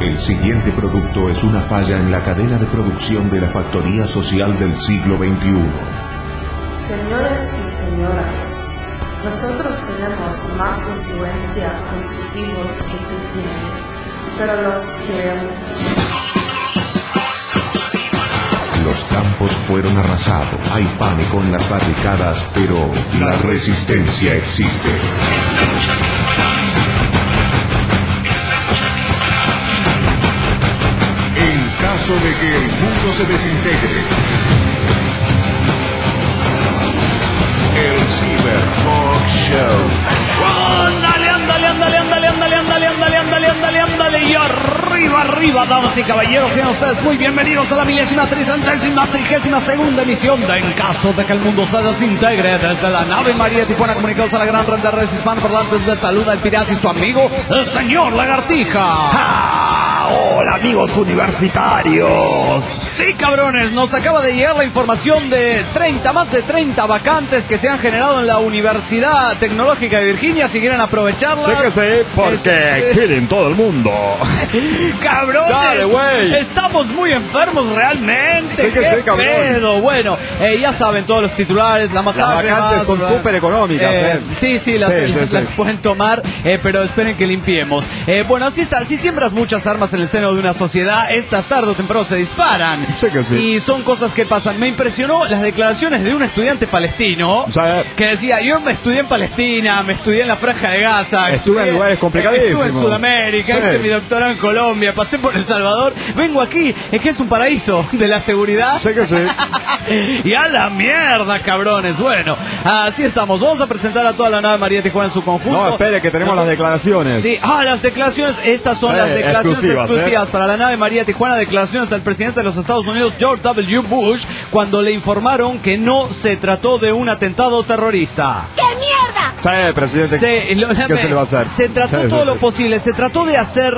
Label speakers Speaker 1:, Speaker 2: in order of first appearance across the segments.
Speaker 1: El siguiente producto es una falla en la cadena de producción de la factoría social del siglo XXI.
Speaker 2: Señores y señoras, nosotros tenemos más influencia con sus hijos que tú tienes, pero los queremos.
Speaker 1: Los campos fueron arrasados, hay pánico en las barricadas, pero la resistencia existe. En caso de que el mundo se desintegre, el Cyberpunk Show.
Speaker 3: Ándale, y arriba, damas y caballeros, sean ustedes muy bienvenidos a la 1332ª emisión de En caso de que el mundo se desintegre, desde la nave María Tijuana, comunicados a la gran red de redes hispanoparlantes, de saluda el pirata y su amigo, el señor Lagartija.
Speaker 4: ¡Ah! Hola, amigos universitarios.
Speaker 3: Sí, cabrones, nos acaba de llegar la información de más de 30 vacantes que se han generado en la Universidad Tecnológica de Virginia. Si quieren aprovecharlas.
Speaker 4: Sé que sí, porque quieren todo el mundo.
Speaker 3: ¡Cabrones!
Speaker 4: ¡Sale, güey!
Speaker 3: Estamos muy enfermos realmente.
Speaker 4: Sí que sí, cabrón.
Speaker 3: Pedo? Bueno, ya saben todos los titulares, las
Speaker 4: vacantes son súper económicas.
Speaker 3: Sí, las pueden tomar, pero esperen que limpiemos. Bueno, así está. Si siembras muchas armas en el seno de una sociedad, estas tarde o temprano se disparan.
Speaker 4: Sí que sí.
Speaker 3: Y son cosas que pasan. Me impresionó las declaraciones de un estudiante palestino que decía: yo me estudié en Palestina, me estudié en la Franja de Gaza,
Speaker 4: estuve en lugares complicadísimos,
Speaker 3: estuve en Sudamérica, hice mi doctorado en Colombia, pasé por El Salvador, vengo aquí, es que es un paraíso de la seguridad.
Speaker 4: Sí que sí.
Speaker 3: Y a la mierda, cabrones. Bueno, así estamos. Vamos a presentar a toda la nave María Tijuana en su conjunto.
Speaker 4: No, espere, que tenemos las declaraciones.
Speaker 3: Sí, las declaraciones. Estas son las declaraciones exclusivas para la nave María Tijuana. Declaraciones del presidente de los Estados Unidos, George W. Bush, cuando le informaron que no se trató de un atentado terrorista.
Speaker 5: ¡Qué mierda!
Speaker 4: Sí, presidente. ¿Qué se le va a hacer?
Speaker 3: Se trató todo lo posible. Se trató de hacer.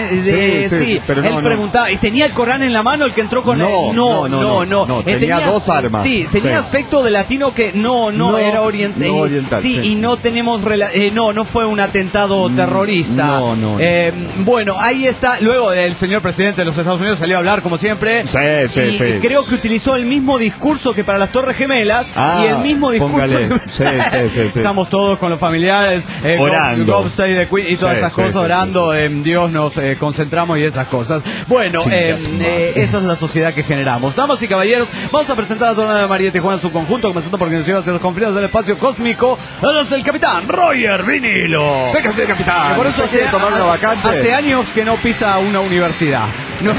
Speaker 4: Pero
Speaker 3: él preguntaba. ¿Y tenía el Corán en la mano el que entró con él?
Speaker 4: No. Tenía dos armas.
Speaker 3: Sí, tenía aspecto de latino que no era oriental. Sí, y no tenemos. No fue un atentado terrorista.
Speaker 4: No.
Speaker 3: Bueno, ahí está. Luego el señor presidente de los Estados Unidos salió a hablar como siempre.
Speaker 4: Sí.
Speaker 3: Y creo que utilizó el mismo discurso que para las Torres Gemelas. Y el mismo discurso.
Speaker 4: Sí.
Speaker 3: Estamos todos con los familiares
Speaker 4: orando.
Speaker 3: God Save the Queen y todas esas cosas, orando. En Dios nos concentramos y esas cosas. Bueno, esa es la sociedad que generamos. Damas y caballeros, vamos a presentar a toda la nave María Tijuana en su conjunto, comenzando por quien se lleva hacia los confines del espacio cósmico. Él es el capitán Roger Vinilo.
Speaker 4: Sé que sí, capitán.
Speaker 3: Que por eso hace años que no pisa una universidad. No,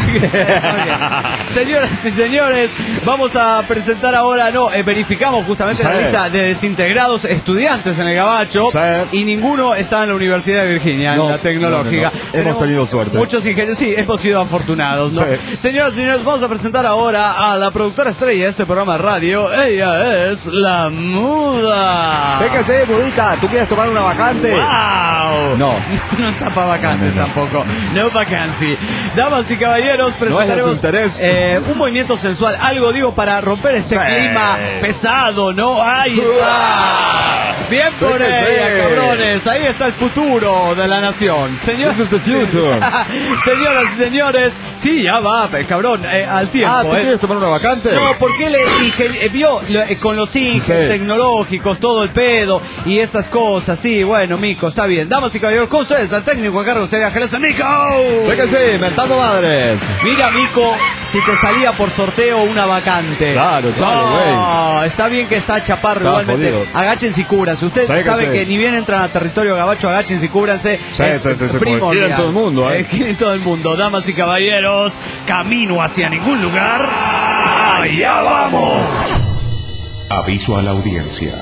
Speaker 3: señoras y señores, vamos a presentar ahora, verificamos justamente la lista de desintegrados estudiantes en el Gabacho y ninguno está en la Universidad de Virginia, en la tecnológica.
Speaker 4: Hemos tenido suerte.
Speaker 3: Muchos ingenieros, sí, hemos sido afortunados, ¿no? Señoras y señores, vamos a presentar ahora a la productora estrella de este programa de radio. Ella es la Muda.
Speaker 4: Sé que sí, Mudita. ¿Tú quieres tomar una vacante?
Speaker 3: ¡Wow!
Speaker 4: No
Speaker 3: está para vacantes tampoco. No vacancy. Damas y caballeros, presentaremos un movimiento sensual, algo digo para romper este clima pesado, ¿no? Ahí está. Bien por ella, cabrones. Ahí está el futuro de la nación. Señores,
Speaker 4: This is the future.
Speaker 3: Señoras y señores, sí, ya va, cabrón, al tiempo.
Speaker 4: ¿Tú quieres tomar una vacante?
Speaker 3: No, porque le dije, vio con los inges tecnológicos, todo el pedo y esas cosas. Sí, bueno, Mico, está bien. Damas y caballeros, con ustedes, al técnico a cargo de Ángeles, Mico.
Speaker 4: Sé que sí, mentando madres.
Speaker 3: Mira, Mico, si te salía por sorteo una vacante.
Speaker 4: Claro, güey.
Speaker 3: Está bien que está chaparro igualmente.
Speaker 4: Jodido.
Speaker 3: Agáchense y cúbranse. Ustedes saben que ni bien entran a territorio gabacho, agáchense y cúbranse.
Speaker 4: Primordial. Quieren todo el mundo,
Speaker 3: Quieren todo el mundo. Damas y caballeros, camino hacia ningún lugar. ¡Allá vamos!
Speaker 1: Aviso a la audiencia.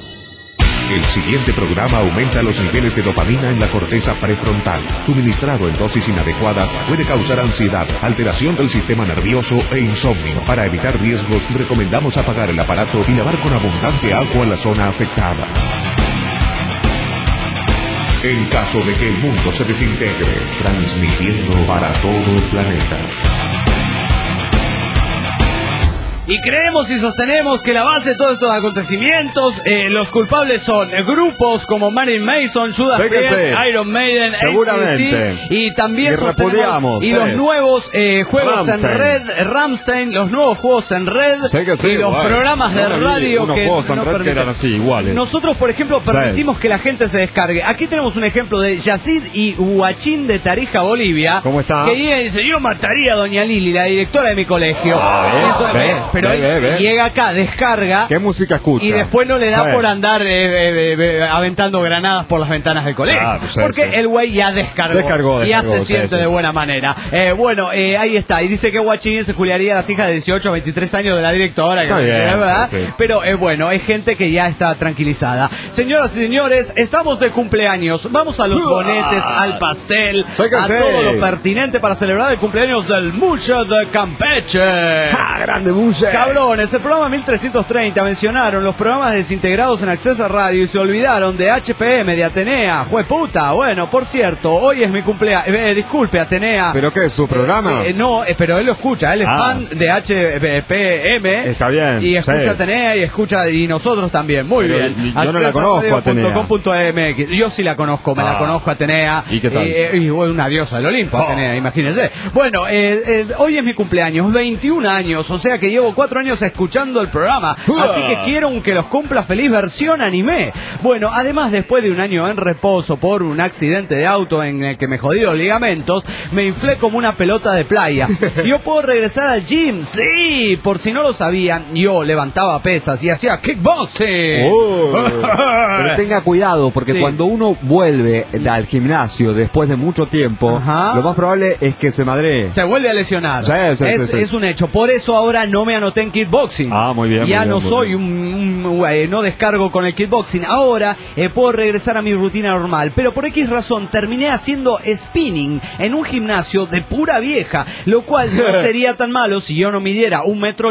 Speaker 1: El siguiente programa aumenta los niveles de dopamina en la corteza prefrontal. Suministrado en dosis inadecuadas puede causar ansiedad, alteración del sistema nervioso e insomnio. Para evitar riesgos, recomendamos apagar el aparato y lavar con abundante agua la zona afectada. En caso de que el mundo se desintegre, transmitiendo para todo el planeta.
Speaker 3: Y creemos y sostenemos que la base de todos estos acontecimientos, los culpables son grupos como Marilyn Manson, Judas Priest, Iron Maiden,
Speaker 4: seguramente.
Speaker 3: AC/DC, y también
Speaker 4: repudiamos,
Speaker 3: los nuevos juegos
Speaker 4: Rammstein.
Speaker 3: en red, Rammstein, los nuevos juegos en red, y los programas de radio
Speaker 4: unos
Speaker 3: que
Speaker 4: juegos en
Speaker 3: no
Speaker 4: red
Speaker 3: permiten.
Speaker 4: que eran así, iguales.
Speaker 3: Nosotros, por ejemplo, permitimos que la gente se descargue. Aquí tenemos un ejemplo de Yacid y Huachín de Tarija, Bolivia.
Speaker 4: ¿Cómo está?
Speaker 3: Que llega y dice, yo mataría a doña Lili, la directora de mi colegio. Pero él llega acá, descarga.
Speaker 4: ¿Qué música escucha?
Speaker 3: Y después no le da por andar aventando granadas por las ventanas del colegio. Porque el güey ya descargó. Ya se siente de buena manera. Ahí está. Y dice que Huachín se juliaría a las hijas de 18 a 23 años de la directora. ¿Verdad? Pero es gente que ya está tranquilizada. Señoras y señores, estamos de cumpleaños. Vamos a los bonetes, al pastel, a todo lo pertinente para celebrar el cumpleaños del Muche de Campeche.
Speaker 4: ¡Grande Muche!
Speaker 3: Cabrones, el programa 1330 mencionaron los programas desintegrados en Acceso a Radio y se olvidaron de HPM, de Atenea. ¡Jueputa! Bueno, por cierto, hoy es mi cumpleaños. Disculpe, Atenea.
Speaker 4: ¿Pero qué es su programa?
Speaker 3: No, pero él lo escucha. Él es fan de HPM.
Speaker 4: Está bien.
Speaker 3: Y escucha Atenea y escucha, y nosotros también. Muy bien.
Speaker 4: Yo no la conozco, Atenea.
Speaker 3: Yo sí la conozco, me la conozco, Atenea.
Speaker 4: ¿Y qué tal?
Speaker 3: Y una diosa del Olimpo, Atenea, imagínense. Bueno, hoy es mi cumpleaños, 21 años, o sea que llevo 4 años escuchando el programa. Así que quiero que los cumpla feliz versión anime. Bueno, además, después de un año en reposo por un accidente de auto en el que me jodí los ligamentos, me inflé como una pelota de playa. Yo puedo regresar al gym, sí, por si no lo sabían, yo levantaba pesas y hacía kickboxing.
Speaker 4: Pero tenga cuidado, porque cuando uno vuelve al gimnasio después de mucho tiempo, lo más probable es que se madree.
Speaker 3: Se vuelve a lesionar. Es un hecho. Por eso ahora no me anoté en kickboxing.
Speaker 4: Muy bien.
Speaker 3: Ya no soy no descargo con el kickboxing. Ahora puedo regresar a mi rutina normal. Pero por X razón terminé haciendo spinning en un gimnasio de pura vieja, lo cual no sería tan malo si yo no midiera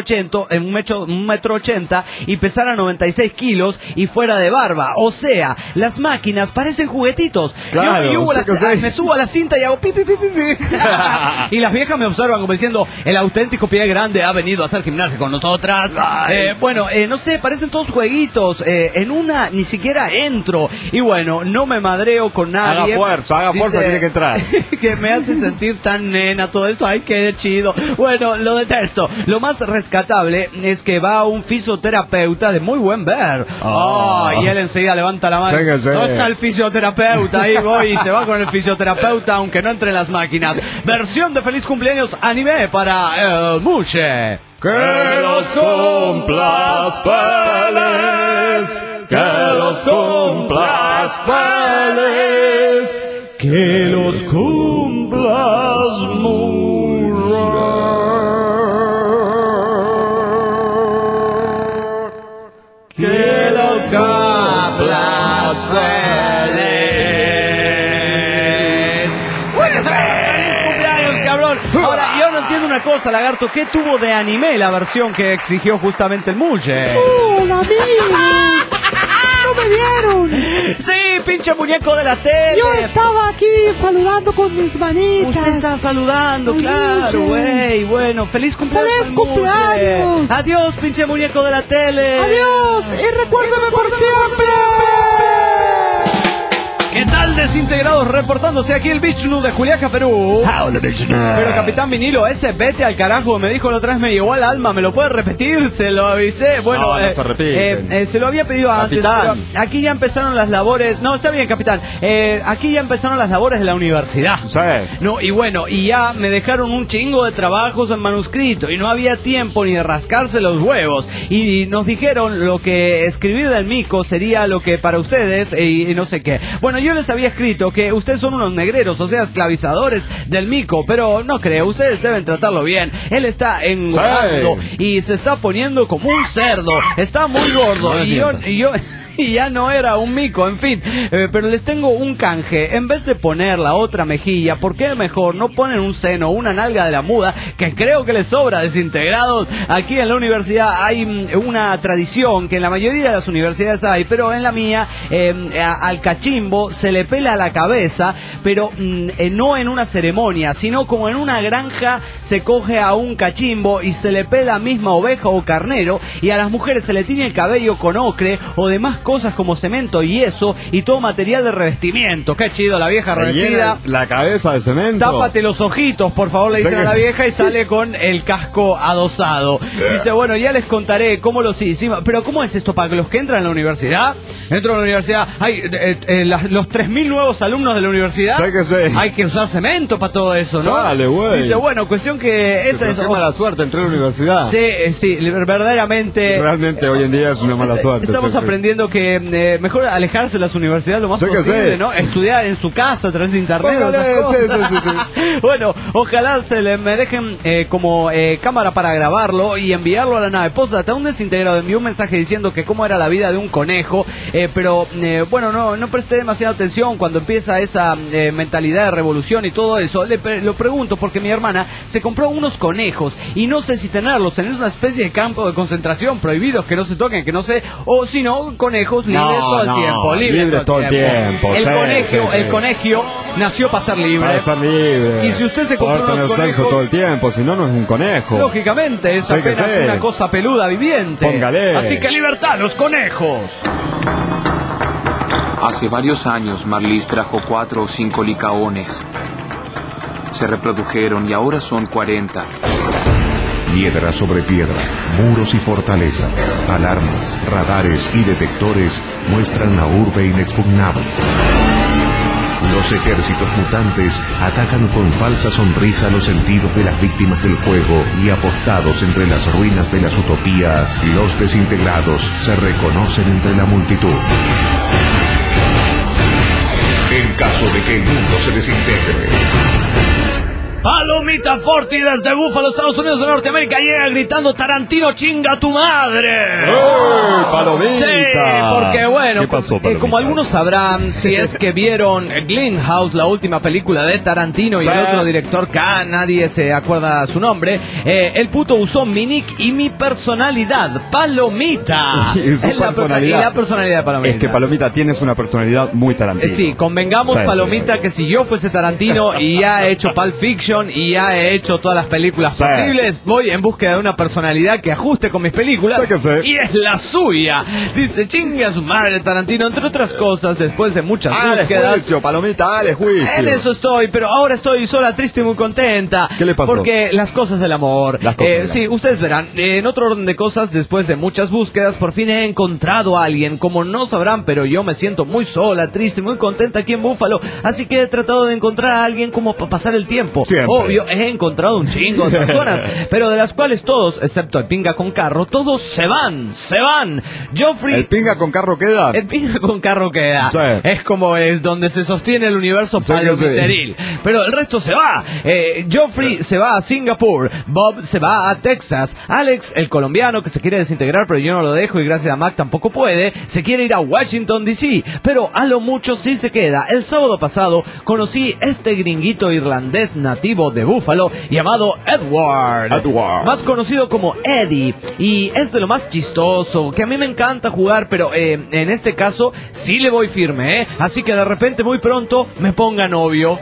Speaker 3: 1,80 m y pesara 96 kilos y fuera de barba. O sea, las máquinas parecen juguetitos.
Speaker 4: Claro,
Speaker 3: yo me subo a la cinta y hago pi, pi, pi, pi, pi. Y las viejas me observan como diciendo, el auténtico pie grande ha venido a hacer gimnasia con nosotras. No sé, parecen todos jueguitos. En una ni siquiera entro. Y bueno, no me madreo con nadie.
Speaker 4: Haga fuerza, tiene que entrar.
Speaker 3: Que me hace sentir tan nena todo esto. Ay, qué chido. Bueno, lo detesto. Lo más rescatable es que va un fisioterapeuta de muy buen ver. Y él enseguida levanta la mano. ¿Dónde está el fisioterapeuta? Ahí voy y se va con el fisioterapeuta, aunque no entre en las máquinas. Versión de feliz cumpleaños anime para el Muche.
Speaker 5: Que los cumplas feliz, que los cumplas feliz, que los cumplas que los cumplas feliz.
Speaker 3: Ahora, yo no entiendo una cosa, Lagarto. ¿Qué tuvo de anime la versión que exigió justamente el Muche?
Speaker 6: ¡Hola, amigos! ¡No me vieron!
Speaker 3: Sí, pinche muñeco de la tele.
Speaker 6: Yo estaba aquí saludando con mis manitas.
Speaker 3: Usted está saludando, claro, güey. Bueno, feliz cumpleaños.
Speaker 6: ¡Feliz cumpleaños!
Speaker 3: Adiós, pinche muñeco de la tele.
Speaker 6: Adiós, y recuérdame por siempre.
Speaker 3: ¿Qué tal, desintegrados? Reportándose aquí el Bichnu de Juliaca, Perú. Pero Capitán Vinilo, ese vete al carajo, me dijo la otra vez, me llegó al alma, ¿me lo puede repetir? Se lo avisé. Bueno,
Speaker 4: no se repite.
Speaker 3: Se lo había pedido antes, pero aquí ya empezaron las labores. No, está bien, Capitán. Aquí ya empezaron las labores de la universidad.
Speaker 4: Sí.
Speaker 3: No, y bueno, y ya me dejaron un chingo de trabajos en manuscrito y no había tiempo ni de rascarse los huevos. Y nos dijeron lo que escribir del mico sería lo que para ustedes y no sé qué. Bueno, yo les había escrito que ustedes son unos negreros, o sea, esclavizadores del mico, pero no creo, ustedes deben tratarlo bien. Él está engordando y se está poniendo como un cerdo, está muy gordo y yo y ya no era un mico, en fin. Pero les tengo un canje. En vez de poner la otra mejilla, ¿por qué mejor no ponen un seno o una nalga de la muda? Que creo que les sobra desintegrados. Aquí en la universidad hay una tradición que en la mayoría de las universidades hay, pero en la mía al cachimbo se le pela la cabeza, pero no en una ceremonia, sino como en una granja se coge a un cachimbo y se le pela misma oveja o carnero, y a las mujeres se le tiñe el cabello con ocre o demás cosas como cemento, yeso y todo material de revestimiento. Qué chido, la vieja revestida.
Speaker 4: La cabeza de cemento.
Speaker 3: Tápate los ojitos, por favor, le dicen a la vieja, y sale con el casco adosado. Dice, bueno, ya les contaré cómo los hicimos. Pero ¿cómo es esto para los que entran a la universidad? Entro a la universidad, hay los 3.000 nuevos alumnos de la universidad. Hay que usar cemento para todo eso, ¿no?
Speaker 4: Dale, güey.
Speaker 3: Dice, bueno, cuestión que esa es...
Speaker 4: Qué mala suerte entrar a la universidad.
Speaker 3: Sí, verdaderamente.
Speaker 4: Realmente hoy en día es una mala suerte.
Speaker 3: Estamos aprendiendo que mejor alejarse de las universidades lo más posible, ¿no? Estudiar en su casa a través de internet. Sí. Bueno, ojalá me dejen como cámara para grabarlo y enviarlo a la nave. Póstate, un desintegrado envió un mensaje diciendo que cómo era la vida de un conejo, pero bueno, no presté demasiada atención cuando empieza esa mentalidad de revolución y todo eso. Lo pregunto porque mi hermana se compró unos conejos y no sé si tenerlos en una especie de campo de concentración prohibidos, que no se toquen, que no sé, o si no, conejos libres todo el tiempo.
Speaker 4: Libres todo el tiempo.
Speaker 3: El conejo nació para ser libre.
Speaker 4: Para ser libre.
Speaker 3: Y si usted se compró unos conejos,
Speaker 4: sexo todo el tiempo, si no, no es un conejo.
Speaker 3: Lógicamente, es apenas una cosa peluda viviente.
Speaker 4: Póngale.
Speaker 3: Así que libertad los conejos.
Speaker 7: Hace varios años Marlis trajo 4 o 5 licaones. Se reprodujeron y ahora son 40.
Speaker 1: Piedra sobre piedra, muros y fortalezas, alarmas, radares y detectores muestran la urbe inexpugnable. Los ejércitos mutantes atacan con falsa sonrisa los sentidos de las víctimas del juego y apostados entre las ruinas de las utopías, los desintegrados se reconocen entre la multitud. En caso de que el mundo se desintegre,
Speaker 3: Palomita Forti desde Búfalo, Estados Unidos de Norteamérica, llega gritando: Tarantino, chinga tu madre.
Speaker 4: Palomita.
Speaker 3: Sí, porque bueno,
Speaker 4: ¿qué pasó,
Speaker 3: como algunos sabrán, si es que vieron Greenhouse, la última película de Tarantino, y el otro director que nadie se acuerda su nombre, el puto usó mi nick y mi personalidad, Palomita.
Speaker 4: Y su personalidad.
Speaker 3: Y la personalidad de Palomita.
Speaker 4: Es que Palomita tienes una personalidad muy Tarantino.
Speaker 3: Sí, convengamos, Palomita, que si yo fuese Tarantino y ya he hecho Pulp Fiction y ya he hecho todas las películas posibles, voy en búsqueda de una personalidad que ajuste con mis películas, y es la suya. Dice, chinga a su madre Tarantino, entre otras cosas, después de muchas búsquedas.
Speaker 4: Juicio, Palomita, dale juicio.
Speaker 3: En eso estoy, pero ahora estoy sola, triste y muy contenta.
Speaker 4: ¿Qué le pasó?
Speaker 3: Porque las cosas del amor. Sí, ustedes verán, en otro orden de cosas, después de muchas búsquedas, por fin he encontrado a alguien. Como no sabrán, pero yo me siento muy sola, triste y muy contenta aquí en Búfalo, así que he tratado de encontrar a alguien como para pasar el tiempo.
Speaker 4: Siempre.
Speaker 3: Obvio, he encontrado un chingo de personas, pero de las cuales todos, excepto el pinga con carro, todos se van. Joffrey...
Speaker 4: ¿El pinga con carro queda?
Speaker 3: El pinga con carro queda.
Speaker 4: Sí.
Speaker 3: Es como es donde se sostiene el universo palomiteril. Pero el resto se va. Joffrey se va a Singapur. Bob se va a Texas. Alex, el colombiano que se quiere desintegrar, pero yo no lo dejo y gracias a Mac tampoco puede, se quiere ir a Washington DC, pero a lo mucho sí se queda. El sábado pasado conocí este gringuito irlandés nativo de Búfalo llamado Edward, más conocido como Eddie, y es de lo más chistoso, que a mí me encanta jugar, pero en este caso sí le voy firme, así que de repente muy pronto me ponga novio.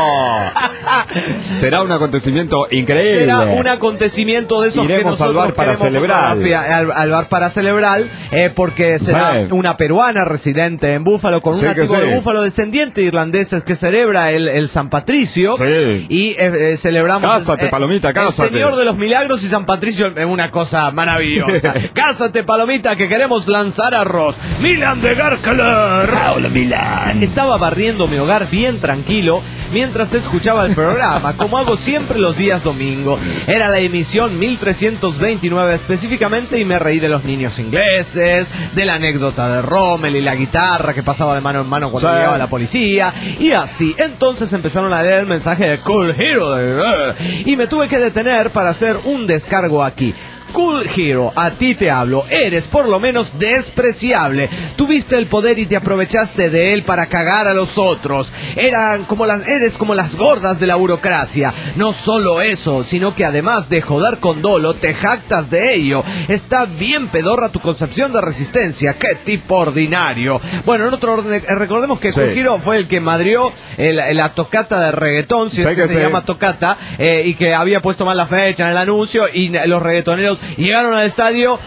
Speaker 4: Será un acontecimiento increíble.
Speaker 3: Será un acontecimiento de esos.
Speaker 4: Iremos
Speaker 3: que nosotros
Speaker 4: al bar para celebrar.
Speaker 3: Al bar para celebrar, porque será una peruana residente en Búfalo con un nativo de Búfalo descendiente de irlandeses que celebra el San Patricio. Y celebramos
Speaker 4: Cásate, Palomita, cásate.
Speaker 3: El Señor de los Milagros y San Patricio es una cosa maravillosa. Cásate, Palomita, que queremos lanzar arroz. Milan de Garkeler. Hola, Milan. Estaba barriendo mi hogar bien tranquilo mientras escuchaba el programa, como hago siempre los días domingo. Era la emisión 1329 específicamente, y me reí de los niños ingleses, de la anécdota de Rommel y la guitarra que pasaba de mano en mano cuando llegaba la policía, y así. Entonces empezaron a leer el mensaje de Cool Hero y me tuve que detener para hacer un descargo aquí. Cool Hero, a ti te hablo. Eres por lo menos despreciable. Tuviste el poder y te aprovechaste de él para cagar a los otros. Eres como las gordas de la burocracia. No solo eso, sino que además de joder con dolo, te jactas de ello. Está bien pedorra tu concepción de resistencia. ¡Qué tipo ordinario! Bueno, en otro orden, recordemos que Cool Hero fue el que madrió la tocata de reggaetón, si es que se llama tocata, y que había puesto mal la fecha en el anuncio, y los reggaetoneros llegaron al estadio.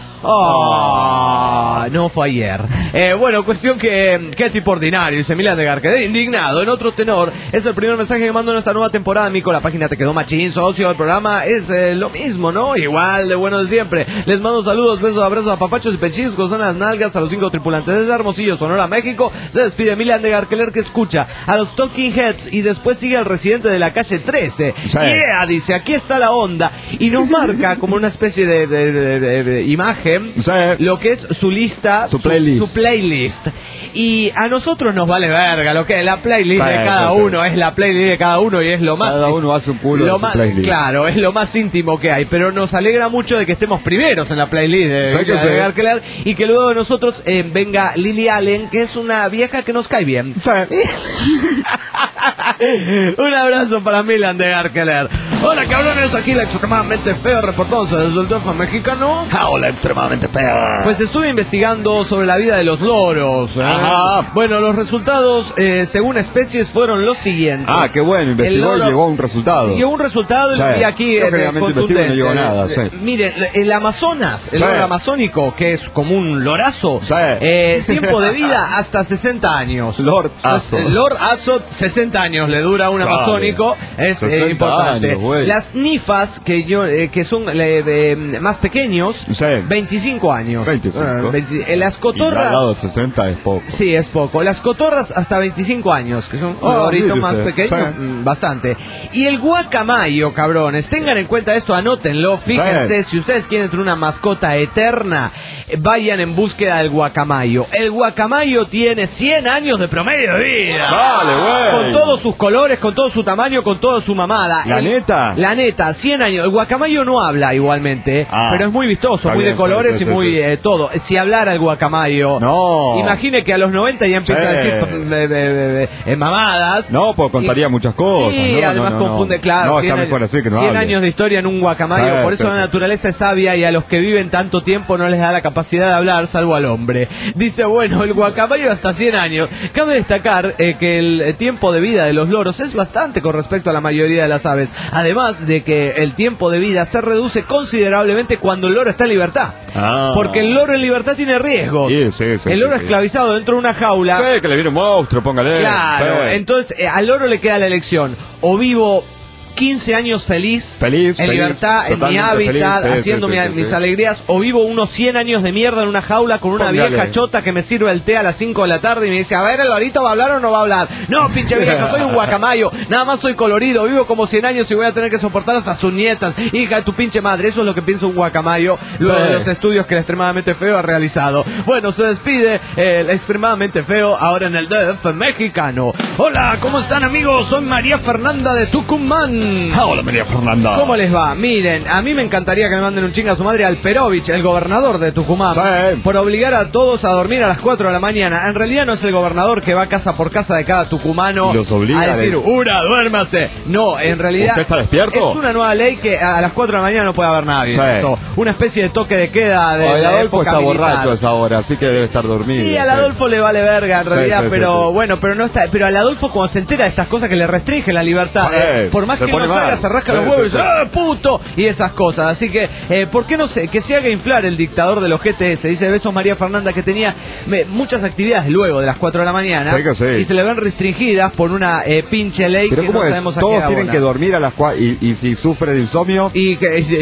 Speaker 3: No fue ayer. Bueno, cuestión que qué tipo ordinario, dice Milan de Garque, indignado. En otro tenor, es el primer mensaje que mando en esta nueva temporada. Mico, la página te quedó machín, socio. El programa es lo mismo, ¿no? Igual de bueno de siempre. Les mando saludos, besos, abrazos, a papachos y pellizcos en las nalgas a los 5 tripulantes desde Hermosillo, Sonora, México. Se despide Milan de Garqueler, que escucha a los Talking Heads y después sigue al residente de la calle 13. Yeah, dice, aquí está la onda. Y nos marca como una especie de imagen lo que es su lista, su playlist. Y a nosotros nos vale verga lo que es la playlist de cada uno, es la playlist de cada uno y es lo más.
Speaker 4: Cada uno hace un culo de su playlist.
Speaker 3: Claro, es lo más íntimo que hay, pero nos alegra mucho de que estemos primeros en la playlist de Garkelar y que luego de nosotros venga Lily Allen, que es una vieja que nos cae bien. Un abrazo para Milan de Garkeler. Hola cabrones, aquí la extremadamente feo reportándose desde el DF mexicano.
Speaker 4: Hola, extremadamente feo.
Speaker 3: Pues estuve investigando sobre la vida de los loros. Bueno, los resultados según especies fueron los siguientes.
Speaker 4: Qué bueno, investigó y llegó a un resultado.
Speaker 3: Llegó a un resultado y aquí
Speaker 4: contundente. No llegó nada.
Speaker 3: Miren, el Amazonas, el loro amazónico, que es como un lorazo, tiempo de vida hasta 60 años.
Speaker 4: Lord
Speaker 3: Azot, 60 años le dura un amazónico, es importante.
Speaker 4: Años,
Speaker 3: las nifas, que son más pequeños, 25 años.
Speaker 4: 25.
Speaker 3: Las cotorras.
Speaker 4: 60 es poco.
Speaker 3: Sí, es poco. Las cotorras hasta 25 años, que son loritos más pequeños, bastante. Y el guacamayo, cabrones, tengan en cuenta esto, anótenlo, fíjense, si ustedes quieren tener una mascota eterna, vayan en búsqueda del guacamayo. El guacamayo tiene 100 años de promedio de vida.
Speaker 4: Vale, güey.
Speaker 3: Con todos sus colores, con todo su tamaño, con toda su mamada. La neta, 100 años. El guacamayo no habla igualmente, pero es muy vistoso, muy de colores y muy todo. Si hablara el guacamayo, imagine que a los 90 ya empieza a decir mamadas.
Speaker 4: No, pues contaría muchas cosas.
Speaker 3: Sí, además confunde, claro. 100 años de historia en un guacamayo. Por eso la naturaleza es sabia y a los que viven tanto tiempo no les da la capacidad de hablar, salvo al hombre. Dice, bueno, el guacamayo hasta 100 años. Cabe destacar que el tiempo de vida de los loros es bastante con respecto a la mayoría de las aves. Además de que el tiempo de vida se reduce considerablemente cuando el loro está en libertad. Porque el loro en libertad tiene riesgo. El loro esclavizado dentro de una jaula.
Speaker 4: Que le viene un monstruo, póngale.
Speaker 3: Claro, entonces al loro le queda la elección. O vivo 15 años feliz en libertad, en mi hábitat, haciendo mis alegrías, o vivo unos 100 años de mierda en una jaula con una vieja chota que me sirve el té a las 5 de la tarde y me dice, a ver, ¿el lorito va a hablar o no va a hablar? No, pinche vieja, soy un guacamayo, nada más soy colorido, vivo como 100 años y voy a tener que soportar hasta sus nietas, hija de tu pinche madre. Eso es lo que piensa un guacamayo luego de los estudios que el extremadamente feo ha realizado. Bueno, se despide el extremadamente feo ahora en el DF mexicano. Hola, ¿cómo están, amigos? Soy María Fernanda de Tucumán.
Speaker 4: Hola, María Fernanda.
Speaker 3: ¿Cómo les va? Miren, a mí me encantaría que me manden un chinga a su madre al Perovich, el gobernador de Tucumán, por obligar a todos a dormir a las 4 de la mañana. En realidad no es el gobernador que va casa por casa de cada tucumano a decir, duérmase. No, en realidad
Speaker 4: ¿usted está despierto?
Speaker 3: Es una nueva ley que a las 4 de la mañana no puede haber nadie. Una especie de toque de queda de
Speaker 4: Adolfo está
Speaker 3: militar.
Speaker 4: borracho a esa hora, así que debe estar dormido.
Speaker 3: Sí, al Adolfo le vale verga en realidad, bueno, pero no está. Pero al Adolfo cuando se entera de estas cosas que le restringen la libertad, por más que no salga, se rasca los huevos y dice, puto, y esas cosas. Así que, ¿por qué no sé? Que se haga inflar el dictador de los GTS. Dice besos María Fernanda, que tenía muchas actividades luego de las 4 de la mañana y se le ven restringidas por una pinche ley.
Speaker 4: Pero
Speaker 3: que
Speaker 4: ¿cómo
Speaker 3: no
Speaker 4: es?
Speaker 3: sabemos a
Speaker 4: Todos
Speaker 3: qué
Speaker 4: tienen que dormir a las 4 y si sufre de insomnio
Speaker 3: y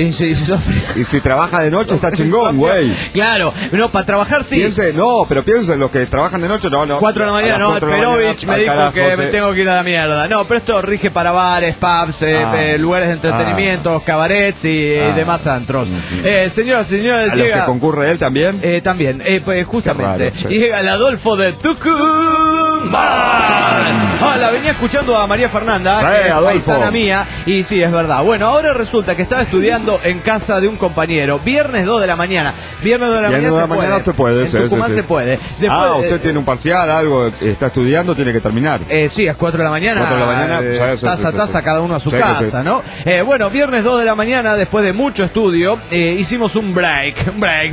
Speaker 4: si trabaja de noche está chingón, güey.
Speaker 3: Claro, no, para trabajar sí.
Speaker 4: Piense los que trabajan de noche, no.
Speaker 3: 4 de la mañana, no, Perovich me dijo que me tengo que ir a la mierda. No, pero esto rige para bares, pubs, lugares de entretenimiento, cabarets y demás antros. Señoras y señores,
Speaker 4: ¿a los que concurre él también?
Speaker 3: También, pues justamente.
Speaker 4: Raro,
Speaker 3: y llega el Adolfo de Tucumán. Hola, venía escuchando a María Fernanda,
Speaker 4: sí,
Speaker 3: que es
Speaker 4: Adolfo,
Speaker 3: paisana mía, y sí, es verdad. Bueno, ahora resulta que estaba estudiando en casa de un compañero, viernes 2 de la mañana. Viernes 2 de la mañana
Speaker 4: se puede.
Speaker 3: En Tucumán se puede. Después,
Speaker 4: usted tiene un parcial, algo, está estudiando, tiene que terminar.
Speaker 3: Sí, es 4 de la mañana.
Speaker 4: 4 de la mañana,
Speaker 3: taza, cada uno a su casa, ¿no? Bueno, viernes 2 de la mañana, después de mucho estudio, hicimos un break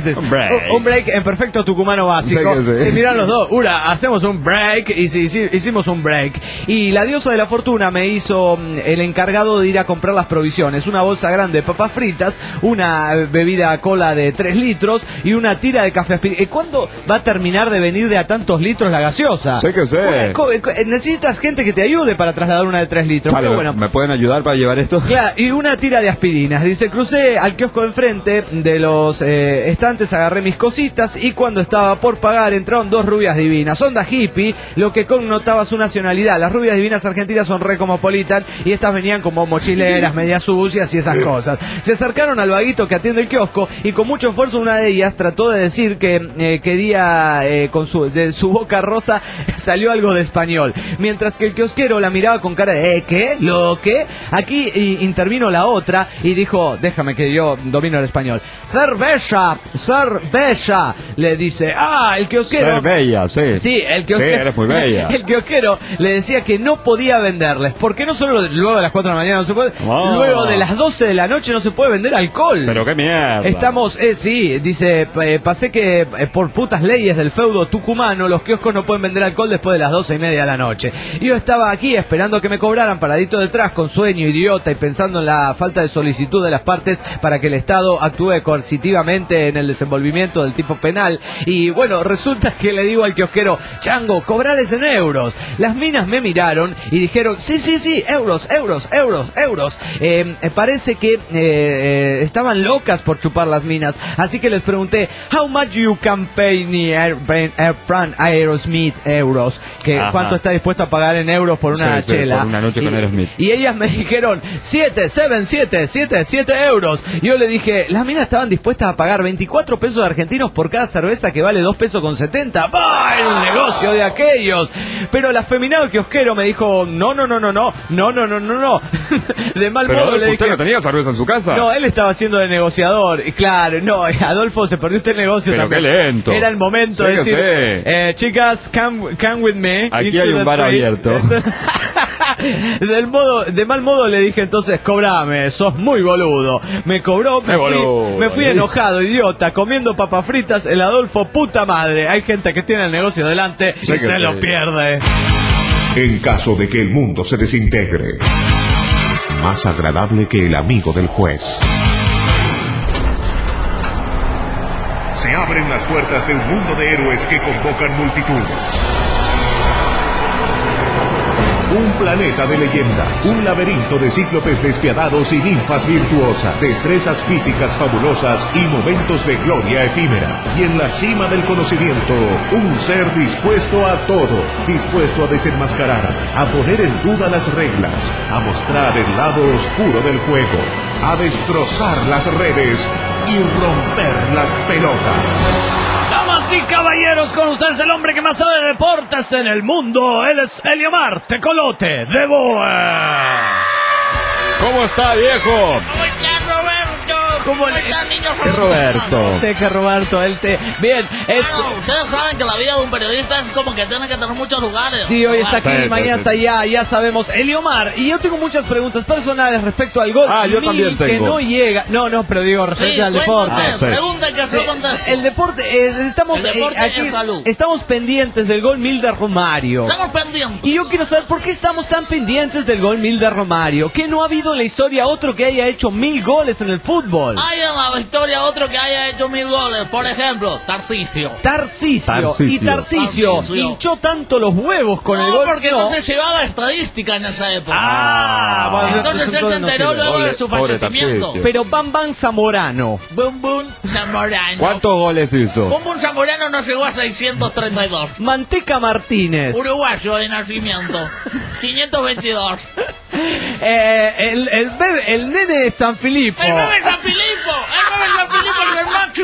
Speaker 3: en perfecto tucumano básico. Se miran los dos, hacemos un break, y hicimos un break. Y la diosa de la fortuna me hizo el encargado de ir a comprar las provisiones, una bolsa grande de papas fritas, una bebida cola de 3 litros y una tira de café aspirina. ¿Cuándo va a terminar de venir de a tantos litros la gaseosa?
Speaker 4: Sé.
Speaker 3: Necesitas gente que te ayude para trasladar una de 3 litros.
Speaker 4: Vale, bueno, ¿me pueden ayudar para llevar esto?
Speaker 3: Claro, y una tira de aspirinas. Dice, crucé al kiosco de enfrente de los estantes, agarré mis cositas y cuando estaba por pagar entraron 2 rubias divinas. Onda hippie, lo que connotaba su nacionalidad. Las rubias divinas argentinas son re cosmopolitan y estas venían como mochileras, medias sucias y esas cosas. Se acercaron al vaguito que atiende el kiosco y con mucho esfuerzo una de ellas trató de decir que quería, de su boca rosa salió algo de español. Mientras que el kiosquero la miraba con cara de ¿qué? ¿Lo qué? Aquí intervino la otra y dijo, déjame que yo domino el español. Cerveza, le dice. El kiosquero.
Speaker 4: Ser bella, sí.
Speaker 3: Sí, el kiosquero.
Speaker 4: Sí, eres muy bella.
Speaker 3: El kiosquero le decía que no podía venderles, porque no solo luego de las 4 de la mañana no se puede, luego de las 12 de la noche no se puede vender alcohol.
Speaker 4: Pero qué mierda.
Speaker 3: Estamos, sí, dice, pasé que por putas leyes del feudo tucumano los kioscos no pueden vender alcohol después de las 12:30 de la noche. Y yo estaba aquí esperando que me cobraran paradito detrás con sueño idiota y pensando en la falta de solicitud de las partes para que el Estado actúe coercitivamente en el desenvolvimiento del tipo penal. Y bueno, resulta que le digo al kiosquero, chango, cobrales en euros. Las minas me miraron y dijeron, sí, euros. Parece que estaban locas por chupar las minas, así que les pregunté, how much you can pay me from Aerosmith euros, que cuánto está dispuesto a pagar en euros por una chela,
Speaker 4: por una noche con Aerosmith.
Speaker 3: Y ellas me dijeron 7 euros. Yo le dije, las minas estaban dispuestas a pagar 24 pesos argentinos por cada cerveza, que vale 2 pesos con 70. ¡Bah! Era un negocio de aquellos. Pero el afeminado kiosquero me dijo, no. De mal modo le dije,
Speaker 4: ¿usted no tenía cerveza en su casa?
Speaker 3: No, él estaba haciendo de negociador. Y claro, no, Adolfo, se perdió usted el negocio.
Speaker 4: Pero
Speaker 3: también.
Speaker 4: qué lento.
Speaker 3: Era el momento de decir, chicas, come with me.
Speaker 4: Aquí hay un bar abierto.
Speaker 3: De mal modo le dije entonces, cobrame, sos muy boludo. Me cobró, me fui enojado, idiota, comiendo papas fritas. El Adolfo, puta madre. Hay gente que tiene el negocio delante y se lo pierde.
Speaker 1: En caso de que el mundo se desintegre, más agradable que el amigo del juez. Se abren las puertas de un mundo de héroes que convocan multitudes. Un planeta de leyenda, un laberinto de cíclopes despiadados y ninfas virtuosas, destrezas físicas fabulosas y momentos de gloria efímera. Y en la cima del conocimiento, un ser dispuesto a todo, dispuesto a desenmascarar, a poner en duda las reglas, a mostrar el lado oscuro del juego, a destrozar las redes y romper las pelotas.
Speaker 5: Damas y caballeros, con ustedes el hombre que más sabe de deportes en el mundo. Él es Eliomar Tecolote de Boa.
Speaker 4: ¿Cómo está, viejo?
Speaker 8: ¿Cómo está, Roberto? ¿Cómo está, niño?
Speaker 4: ¿Qué Roberto?
Speaker 3: Sé que Roberto, él se... Bien,
Speaker 8: ustedes saben que la vida de un periodista es como que tiene que tener muchos lugares.
Speaker 3: Sí, hoy está aquí, mañana está allá, ya sabemos. Eliomar, y yo tengo muchas preguntas personales respecto al gol.
Speaker 4: Yo también tengo.
Speaker 3: Que no llega. No, pero digo, respecto al deporte.
Speaker 8: Pregunta que se contesta.
Speaker 3: El deporte, estamos aquí, estamos pendientes del gol 1000 de Romario.
Speaker 8: Estamos pendientes.
Speaker 3: Y yo quiero saber por qué estamos tan pendientes del gol 1000 de Romario. Que no ha habido en la historia otro que haya hecho 1000 goles en el fútbol.
Speaker 8: Hay en la historia otro que haya hecho 1000 goles. Por ejemplo, Tarcisio.
Speaker 3: Y Tarcisio hinchó tanto los huevos con el gol.
Speaker 8: Porque no se llevaba estadística en esa época. Entonces él se enteró luego de su fallecimiento.
Speaker 3: Pero Bam Zamorano.
Speaker 8: Bum Zamorano.
Speaker 4: ¿Cuántos goles hizo?
Speaker 8: Bum Zamorano no llegó a 632.
Speaker 3: Manteca Martínez.
Speaker 8: Uruguayo de nacimiento. 522.
Speaker 3: El nene de San Filipo.
Speaker 8: El nene de San Filipo es el máximo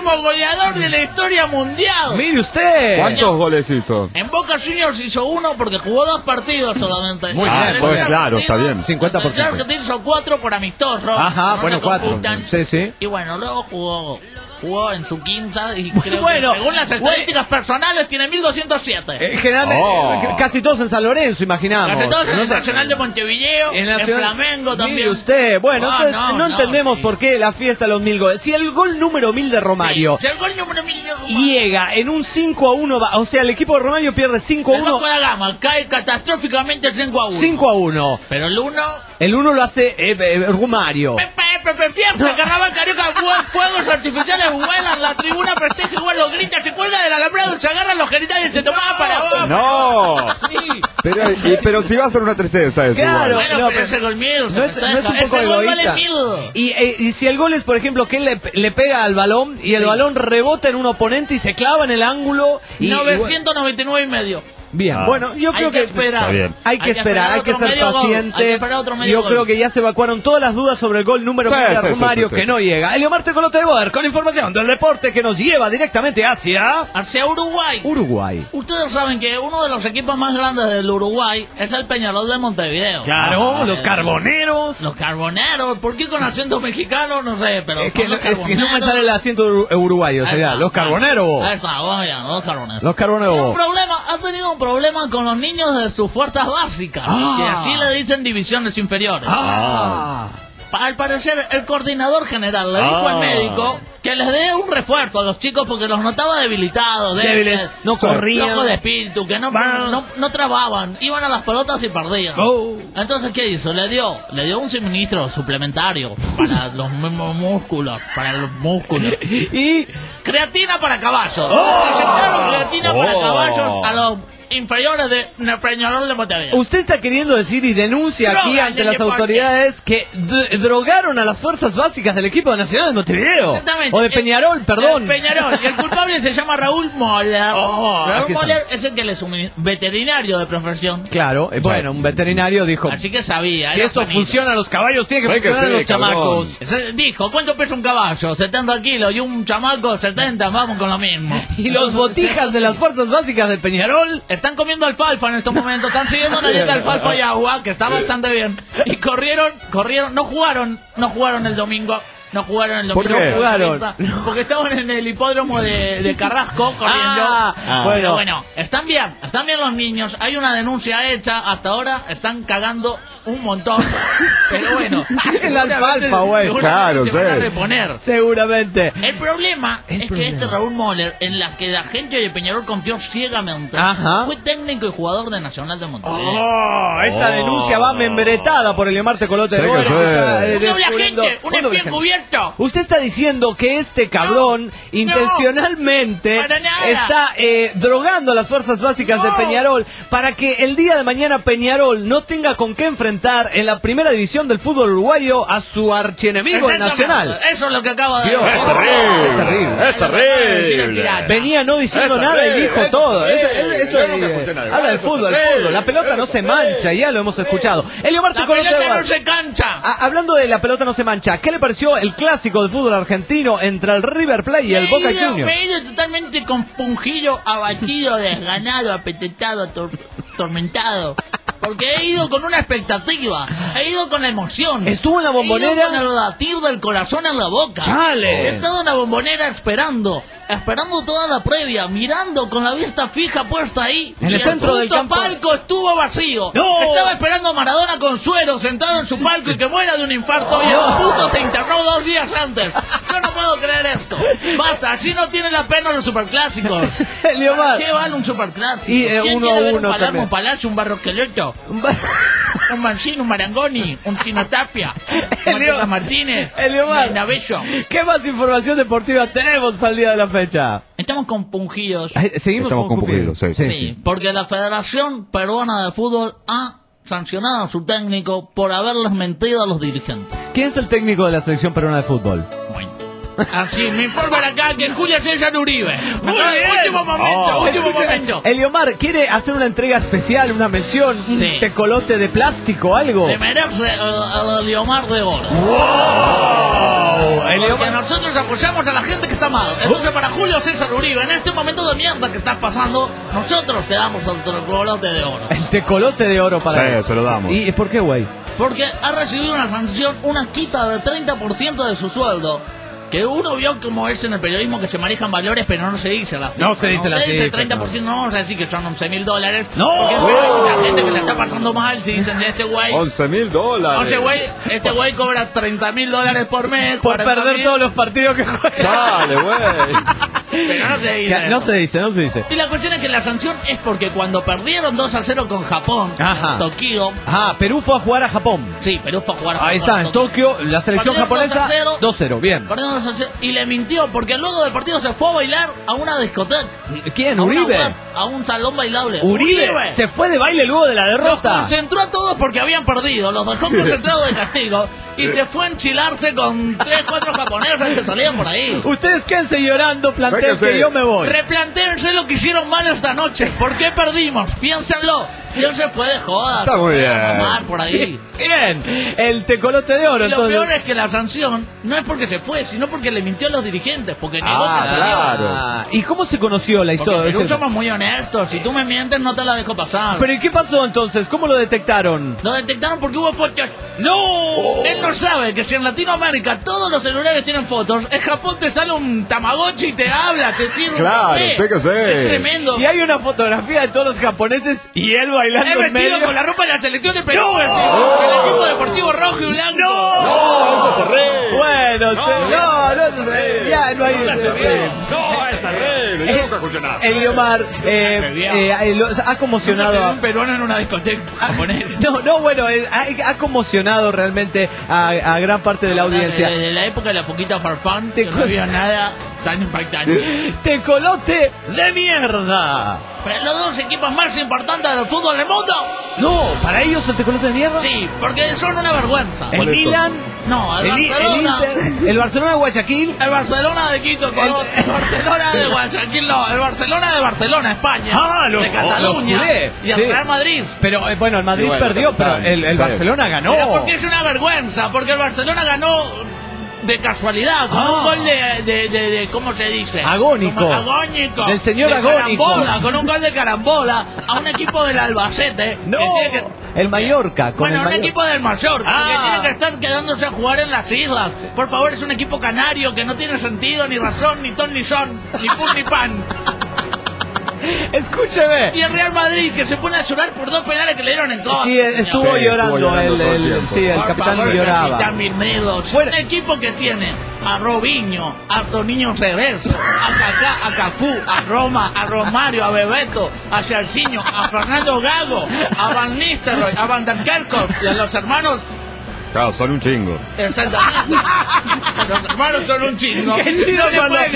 Speaker 8: máximo goleador de la historia mundial.
Speaker 3: Mire usted.
Speaker 4: ¿Cuántos goles hizo?
Speaker 8: En Boca Juniors hizo 1 porque jugó 2 partidos solamente.
Speaker 3: Muy bien,
Speaker 4: pues claro, está bien.
Speaker 3: 50%.
Speaker 8: En Argentina hizo 4 por amistoso.
Speaker 3: Ajá,
Speaker 8: no
Speaker 3: bueno,
Speaker 8: se
Speaker 3: 4.
Speaker 8: computan.
Speaker 3: Sí.
Speaker 8: Y bueno, luego jugó en su quinta y creo
Speaker 3: Bueno,
Speaker 8: que según las estadísticas personales tiene 1207.
Speaker 3: Generalmente, casi todos en San Lorenzo, imaginamos.
Speaker 8: Casi todos en el
Speaker 3: sé.
Speaker 8: Nacional de Montevideo, en Flamengo también.
Speaker 3: Mire usted, bueno, entonces no entendemos
Speaker 8: sí.
Speaker 3: por qué la fiesta de los 1000 goles. Si el gol número 1000 de Romario
Speaker 8: Si el gol número 1000 de Romario
Speaker 3: llega en un 5-1, o sea, el equipo de Romario pierde
Speaker 8: el
Speaker 3: 5-1.
Speaker 8: Vasco da Gama cae catastróficamente 5-1.
Speaker 3: 5-1.
Speaker 8: Pero el 1...
Speaker 3: El 1 lo hace Romario.
Speaker 8: Pepe, fiesta, carnaval, carioca, fuegos artificiales, vuelan, la tribuna festeja, igual los grita, se cuelga del alambrado, se agarran los genitales y se tomaba para abajo.
Speaker 4: ¡No!
Speaker 8: Sí.
Speaker 4: Pero si va a ser una tristeza eso.
Speaker 3: Claro.
Speaker 4: igual.
Speaker 8: Bueno, pero ese gol mío,
Speaker 3: No es un poco
Speaker 8: ese gol
Speaker 3: egoísta.
Speaker 8: vale 1000.
Speaker 3: Y si el gol es, por ejemplo, que él le pega al balón y el balón rebota en un oponente y se clava en el ángulo.
Speaker 8: 999 y medio.
Speaker 3: Bien, bueno, yo creo que
Speaker 8: esperar.
Speaker 3: hay que esperar, hay que ser paciente.
Speaker 8: Hay que esperar otro medio
Speaker 3: Yo
Speaker 8: gol.
Speaker 3: creo que ya se evacuaron todas las dudas sobre el gol número 10 de Romario que no llega. Eliomar Tecolote de Boder con información del deporte que nos lleva directamente hacia Uruguay.
Speaker 8: Ustedes saben que uno de los equipos más grandes del Uruguay es el Peñarol de Montevideo.
Speaker 3: Claro, los carboneros.
Speaker 8: Los carboneros, ¿por qué con acento mexicano? No sé, pero
Speaker 3: Es que no me sale el acento uruguayo, sería los carboneros.
Speaker 8: Ahí está, vaya, los carboneros.
Speaker 3: Los carboneros.
Speaker 8: Ha tenido un problema con los niños de sus fuerzas básicas, que así le dicen divisiones inferiores. Al parecer, el coordinador general le dijo al médico que les dé un refuerzo a los chicos porque los notaba debilitados, débiles,
Speaker 3: no corrían,
Speaker 8: flojos de espíritu, que no trababan, iban a las pelotas y perdían. Entonces, ¿qué hizo? Le dio un suministro suplementario para los músculos, y creatina para caballos. Inyectaron creatina para caballos a los inferiores de Peñarol de Montevideo.
Speaker 3: Usted está queriendo decir y denuncia aquí ante las autoridades que drogaron a las fuerzas básicas del equipo nacional de Montevideo.
Speaker 8: Exactamente.
Speaker 3: O de Peñarol, perdón.
Speaker 8: Peñarol. Y el culpable se llama Raúl Moller. Raúl Moller es el que le suministra, veterinario de profesión.
Speaker 3: Claro, bueno, un veterinario dijo.
Speaker 8: Así que sabía.
Speaker 3: Si esto funciona a los caballos, tiene que funcionar a los chamacos.
Speaker 8: Dijo, ¿cuánto pesa un caballo? 70 kilos. Y un chamaco, 70. Vamos con lo mismo.
Speaker 3: Y los botijas de las fuerzas básicas de Peñarol
Speaker 8: están comiendo alfalfa en estos momentos. Están siguiendo una dieta de alfalfa y agua, que está bastante bien. Y corrieron. No jugaron el domingo.
Speaker 3: ¿Por qué? No jugaron.
Speaker 8: Porque estaban en el hipódromo de Carrasco corriendo. Bueno, están bien los niños. Hay una denuncia hecha. Hasta ahora están cagando un montón. Pero bueno,
Speaker 3: el alfalfa, güey.
Speaker 4: Claro,
Speaker 8: se van a reponer.
Speaker 3: Seguramente.
Speaker 8: El problema es que este Raúl Moller, en la que la gente de Peñarol confió ciegamente, fue técnico y jugador de Nacional de Montevideo.
Speaker 3: Esta denuncia va membretada por Eliomar Tecolote de Boder.
Speaker 8: Un espía encubierto.
Speaker 3: Usted está diciendo que este cabrón intencionalmente está drogando a las fuerzas básicas de Peñarol para que el día de mañana Peñarol no tenga con qué enfrentar en la primera división del fútbol uruguayo a su archienemigo el Nacional.
Speaker 8: Eso es lo que acaba de
Speaker 3: decir. Es terrible. Venía no diciendo nada y dijo todo. Habla del fútbol. La pelota no se mancha, ya lo hemos escuchado.
Speaker 8: La pelota no se cancha.
Speaker 3: Hablando de la pelota no se mancha, ¿qué le pareció el clásico de fútbol argentino entre el River Plate y el Boca Juniors?
Speaker 8: Me he ido totalmente compungillo, abatido, desganado, apetetado, atormentado. Porque he ido con una expectativa, he ido con emoción.
Speaker 3: Estuvo en la Bombonera.
Speaker 8: He ido con el latir del corazón en la boca.
Speaker 3: ¡Chale!
Speaker 8: He estado en la Bombonera esperando toda la previa, mirando con la vista fija puesta ahí.
Speaker 3: En el centro del campo.
Speaker 8: El palco estuvo vacío.
Speaker 3: ¡No!
Speaker 8: Estaba esperando a Maradona con suero, sentado en su palco y que muera de un infarto. Y el puto se internó 2 días antes. Yo no puedo creer esto. Basta, así no tiene la pena los superclásicos. ¿Qué vale un superclásico?
Speaker 3: Y
Speaker 8: ¿Quién
Speaker 3: 1
Speaker 8: quiere
Speaker 3: a
Speaker 8: ver
Speaker 3: 1
Speaker 8: un Palermo,
Speaker 3: también.
Speaker 8: un Palacio, un Barroqueleto? Un Mancini, un Marangoni, un Tino Tapia, un Matías Martínez,
Speaker 3: Eliomar,
Speaker 8: un Navello.
Speaker 3: ¿Qué más información deportiva tenemos para el día de la fecha?
Speaker 8: Estamos compungidos.
Speaker 3: Seguimos compungidos,
Speaker 8: sí, porque la Federación Peruana de Fútbol ha sancionado a su técnico por haberles mentido a los dirigentes.
Speaker 3: ¿Quién es el técnico de la selección peruana de fútbol?
Speaker 8: Bueno. Así, me informan acá que Julio César Uribe. Último momento.
Speaker 3: Eliomar, ¿quiere hacer una entrega especial, una mención, un tecolote de plástico, algo?
Speaker 8: Se merece el Eliomar de oro.
Speaker 3: ¡Wow!
Speaker 8: Porque nosotros apoyamos a la gente que está mal. Entonces, para Julio César Uribe, en este momento de mierda que estás pasando, nosotros te damos el tecolote de oro.
Speaker 3: El tecolote de oro para él.
Speaker 4: Se lo damos.
Speaker 3: ¿Y por qué, güey?
Speaker 8: Porque ha recibido una sanción, una quita de 30% de su sueldo. Que uno vio como es en el periodismo que se manejan valores, pero no se dice la cifra.
Speaker 3: No se dice la cifra.
Speaker 8: El 30% no vamos a decir que son $11.000.
Speaker 3: No.
Speaker 8: Porque la gente que le está pasando mal, si dicen de este güey.
Speaker 4: $11.000.
Speaker 8: Este güey cobra $30.000 por mes.
Speaker 3: Por perder todos los partidos que juega.
Speaker 4: Chale, güey.
Speaker 8: Pero no se dice.
Speaker 3: No se dice.
Speaker 8: Y la cuestión es que la sanción es porque cuando perdieron 2-0 con Japón, en Tokio.
Speaker 3: Perú fue a jugar a Japón.
Speaker 8: Sí, Perú fue a jugar a Japón.
Speaker 3: Ahí está, en Tokio, la selección japonesa 2-0, bien.
Speaker 8: Perdieron 2-0 y le mintió porque luego del partido se fue a bailar a una discoteca.
Speaker 3: ¿Quién? ¿Uribe?
Speaker 8: A un salón bailable.
Speaker 3: Uribe se fue de baile luego de la derrota.
Speaker 8: Los concentró a todos porque habían perdido, los dejó concentrados de castigo y se fue a enchilarse con 3-4 japoneses que salían por ahí.
Speaker 3: Ustedes quédense llorando, planteen que yo me voy.
Speaker 8: Replantéense lo que hicieron mal esta noche. ¿Por qué perdimos? Piénsenlo. Y él se fue de joda.
Speaker 4: Está muy bien.
Speaker 8: Por ahí.
Speaker 3: Bien, el tecolote de oro.
Speaker 8: Y lo peor es que la sanción no es porque se fue, sino porque le mintió a los dirigentes. Porque negó que
Speaker 3: claro. ¿Y cómo se conoció la historia?
Speaker 8: Porque somos muy honestos. Si tú me mientes, no te la dejo pasar.
Speaker 3: ¿Pero y qué pasó entonces? ¿Cómo lo detectaron?
Speaker 8: Lo detectaron porque hubo fotos.
Speaker 3: ¡No!
Speaker 8: Él no sabe que si en Latinoamérica todos los celulares tienen fotos, en Japón te sale un Tamagotchi y te habla, te sirve.
Speaker 4: Claro, sé que sé.
Speaker 8: Es tremendo.
Speaker 3: Y hay una fotografía de todos los japoneses y él bailando en medio.
Speaker 8: Con la ropa de la selección de Perú. El equipo deportivo rojo y blanco.
Speaker 3: ¡No!
Speaker 4: Eso es horrible.
Speaker 3: Bueno, ya no hay.
Speaker 4: No, es terrible. Yo nunca escuché nada.
Speaker 3: Eliomar ha conmocionado
Speaker 8: un peruano en una discoteca japonés.
Speaker 3: No, bueno, ha conmocionado realmente a gran parte de la audiencia.
Speaker 8: Desde la época de la poquita Farfán, que no había nada tan impactante.
Speaker 3: ¡Tecolote de mierda!
Speaker 8: Pero los dos equipos más importantes del fútbol del mundo.
Speaker 3: No, ¿para ellos el tecolote de mierda?
Speaker 8: Sí, porque son una vergüenza.
Speaker 3: ¿El Milan?
Speaker 8: No, el
Speaker 3: Barcelona. El Inter, el Barcelona de Guayaquil.
Speaker 8: El Barcelona de Quito, el Barcelona de Guayaquil, no, el Barcelona de Barcelona, España. De Cataluña. Y el Real Madrid.
Speaker 3: Pero bueno, el Madrid perdió, pero el Barcelona ganó.
Speaker 8: Pero porque es una vergüenza, porque el Barcelona ganó de casualidad, con un gol de ¿cómo se dice?
Speaker 3: Agónico.
Speaker 8: Agónico.
Speaker 3: Del señor
Speaker 8: de
Speaker 3: agónico.
Speaker 8: Carambola, con un gol de carambola a un equipo del Albacete.
Speaker 3: No, el Mallorca.
Speaker 8: Un equipo del Mallorca, que tiene que estar quedándose a jugar en las islas. Por favor, es un equipo canario que no tiene sentido, ni razón, ni ton, ni son, ni pun, ni pan.
Speaker 3: Escúcheme.
Speaker 8: Y el Real Madrid, que se pone a llorar por 2 penales que le dieron en contra.
Speaker 3: Sí, estuvo llorando. El capitán lloraba.
Speaker 8: Un equipo que tiene a Robinho, a Toninho Reverso, a Kaká, a Cafú, a Roma, a Romario, a Bebeto, a Jairzinho, a Fernando Gago, a Van Nistelrooy, a Van der Kerkhoff y a los hermanos.
Speaker 4: Claro, son un chingo.
Speaker 8: Exactamente. Los hermanos son un chingo.
Speaker 3: Qué chido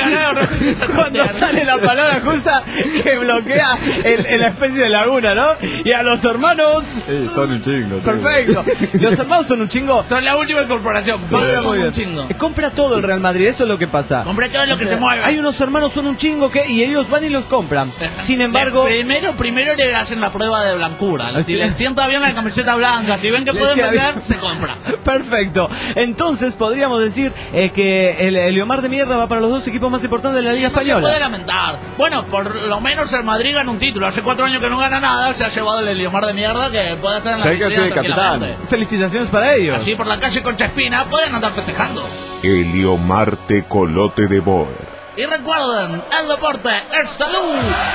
Speaker 3: cuando sale la palabra justa que bloquea la especie de laguna, ¿no? Y a los hermanos.
Speaker 4: Sí, son un chingo.
Speaker 3: Perfecto. Los hermanos son un chingo.
Speaker 8: Son la última incorporación. Son un chingo.
Speaker 3: Compra todo el Real Madrid, eso es lo que pasa.
Speaker 8: Compra todo lo que se mueve.
Speaker 3: Hay unos hermanos son un chingo y ellos van y los compran. Sin embargo.
Speaker 8: Primero le hacen la prueba de blancura. Si le sienta bien la camiseta blanca, si ven que pueden vender, se compra.
Speaker 3: Perfecto. Entonces podríamos decir que el Eliomar de mierda va para los dos equipos más importantes de la Liga Española.
Speaker 8: No se puede lamentar. Bueno, por lo menos el Madrid gana un título. Hace 4 años que no gana nada. Se ha llevado el Eliomar de mierda que puede estar en la victoria tranquilamente.
Speaker 3: Felicitaciones para ellos.
Speaker 8: Así por la calle Concha Espina pueden andar festejando.
Speaker 1: Eliomar Tecolote de Boer.
Speaker 8: Y recuerden, el deporte es salud.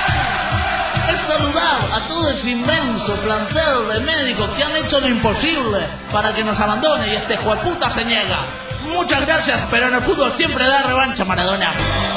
Speaker 8: Es saludar a todo ese inmenso plantel de médicos que han hecho lo imposible para que nos abandone y este jueputa se niega. Muchas gracias, pero en el fútbol siempre da revancha Maradona.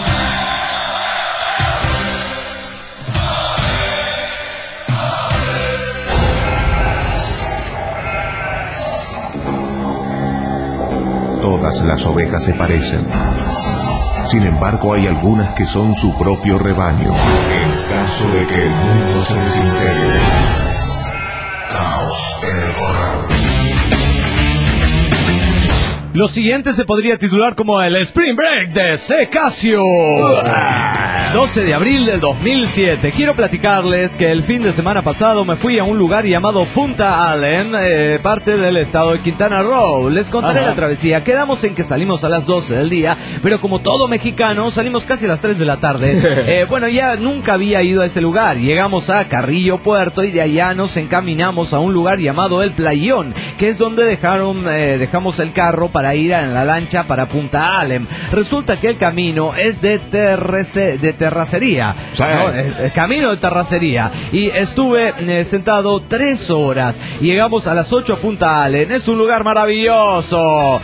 Speaker 1: Todas las ovejas se parecen. Sin embargo, hay algunas que son su propio rebaño. En caso de que el mundo se desintegre. Caos en el corral.
Speaker 3: Lo siguiente se podría titular como el Spring Break de Secasio. 12 de abril del 2007. Quiero platicarles que el fin de semana pasado me fui a un lugar llamado Punta Allen, parte del estado de Quintana Roo. Les contaré la travesía. Quedamos en que salimos a las 12 del día, pero como todo mexicano, salimos casi a las 3 de la tarde. Bueno, ya nunca había ido a ese lugar. Llegamos a Carrillo Puerto y de allá nos encaminamos a un lugar llamado El Playón, que es donde dejamos el carro para ir en la lancha para Punta Allen. Resulta que el camino es de terracería. Sí. ¿No? El camino de terracería. Y estuve sentado 3 horas. Llegamos a las 8 a Punta Allen. Es un lugar maravilloso.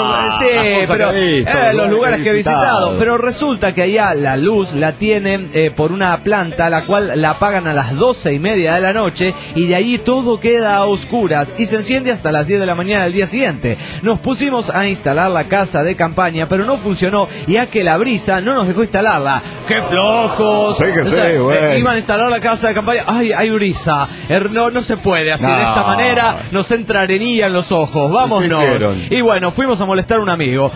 Speaker 3: Los lugares que he visitado. Pero resulta que allá la luz la tienen por una planta, la cual la apagan a las 12:30 de la noche. Y de allí todo queda a oscuras. Y se enciende hasta las 10 de la mañana del día siguiente. Nos pusimos a instalar la casa de campaña, pero no funcionó, ya que la brisa no nos dejó instalarla. ¡Qué flojos!
Speaker 4: Sí, que güey.
Speaker 3: Iban a instalar la casa de campaña. ¡Ay, hay brisa! No se puede así, de esta manera nos entra arenilla en los ojos. Vámonos. Y bueno, fuimos a molestar a un amigo.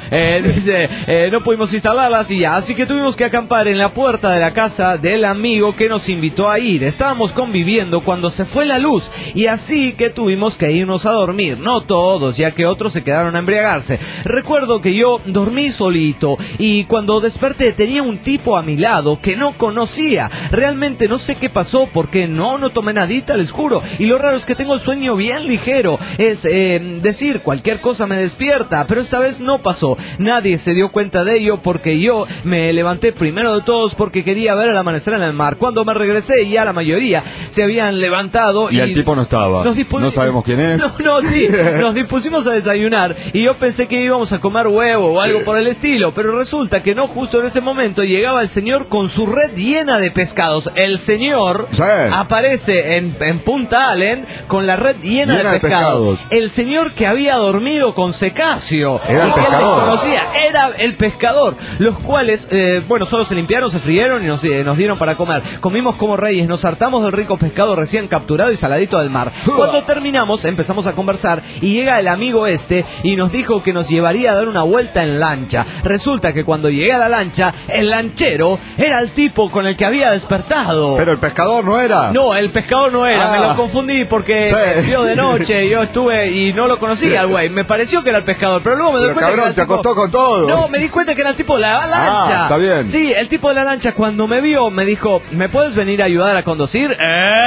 Speaker 3: No pudimos instalarlas y ya. Así que tuvimos que acampar en la puerta de la casa del amigo que nos invitó a ir. Estábamos conviviendo cuando se fue la luz. Y así que tuvimos que irnos a dormir. No todos, ya que otros se quedaron a embriagarse. Recuerdo que yo dormí solito y cuando desperté tenía un tipo a mi lado que no conocía. Realmente no sé qué pasó porque no tomé nadita, les juro. Y lo raro es que tengo el sueño bien ligero. Es decir, cualquier cosa me despierta, pero esta vez no pasó. Nadie se dio cuenta de ello porque yo me levanté primero de todos porque quería ver el amanecer en el mar. Cuando me regresé ya la mayoría se habían levantado.
Speaker 4: Y el tipo no estaba. No sabemos quién es.
Speaker 3: Sí. Nos dispusimos a desayunar y yo pensé que íbamos a comer huevo o algo por el estilo, pero resulta que no. Justo en ese momento llegaba el señor con su red llena de pescados. El señor aparece en Punta Allen con la red llena de pescados. El señor que había dormido con Secasio.
Speaker 4: Era el pescador.
Speaker 3: Era el pescador. Los cuales, solo se limpiaron, se frieron y nos dieron para comer. Comimos como reyes, nos hartamos del rico pescado recién capturado y saladito del mar. Cuando terminamos, empezamos a conversar y llega el amigo y nos dijo que nos llevaría a dar una vuelta en lancha. Resulta que cuando llegué a la lancha, el lanchero era el tipo con el que había despertado.
Speaker 4: Pero el pescador no era.
Speaker 3: No, el pescador no era. Me lo confundí porque vio de noche. Yo estuve y no lo conocía al güey. Me pareció que era el pescador, pero luego me doy cuenta que era el
Speaker 4: se
Speaker 3: tipo...
Speaker 4: acostó con todo.
Speaker 3: No, me di cuenta que era el tipo de la lancha.
Speaker 4: Está bien.
Speaker 3: Sí, el tipo de la lancha cuando me vio me dijo, ¿me puedes venir a ayudar a conducir?